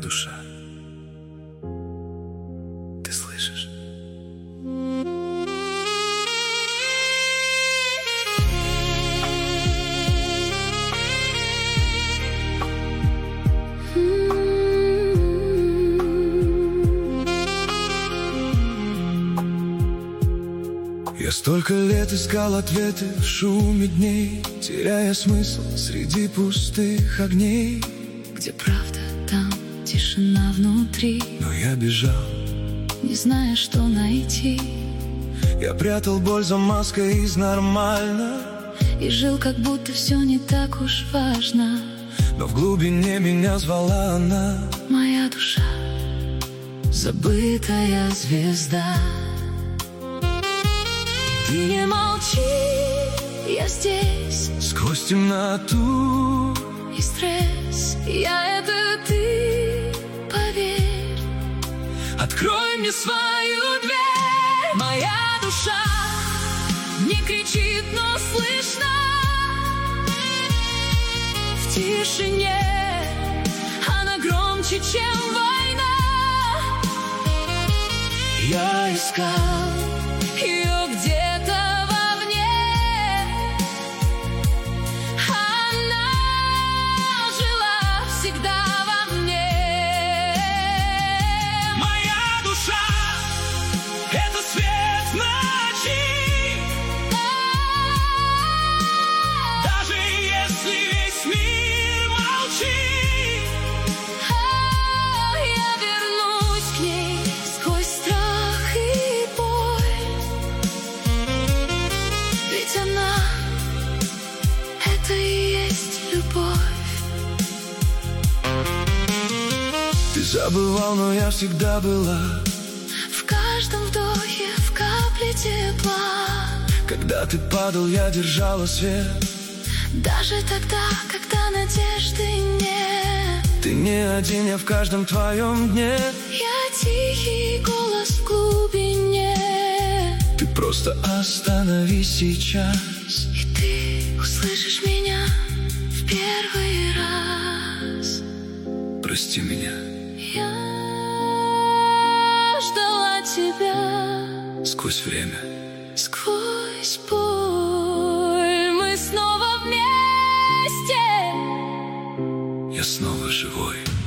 душа. Ты слышишь? Я столько лет искал ответы в шуме дней, теряя смысл среди пустых огней. Где правда, там тишина внутри. Но я бежал, не зная, что найти. я прятал боль за маской из нормально, и жил, как будто все не так уж важно. но в глубине меня звала она. Моя душа, забытая звезда. Ты не молчи, я здесь. Сквозь темноту И стресс, я это ты, поверь. открой мне Свою дверь. Моя душа не кричит, но слышно в тишине. Она громче, чем война. я искал Ее где-то вовне. Она жила всегда во мне. Моя душа — это свет в ночи. Даже если весь мир молчит, Я вернусь к ней сквозь страх и боль. Ведь она — это и есть любовь. ты забывал, но я всегда была. В каждом вдохе, в капле тепла. Когда ты падал, я держала свет. Даже тогда, когда надежды нет. Ты не один, я в каждом твоем дне. Я тихий голос в глубине. Ты просто остановись сейчас. И ты услышишь меня в первый раз. Прости меня. Я ждала тебя Сквозь время сквозь боль. Мы снова вместе. я снова живой.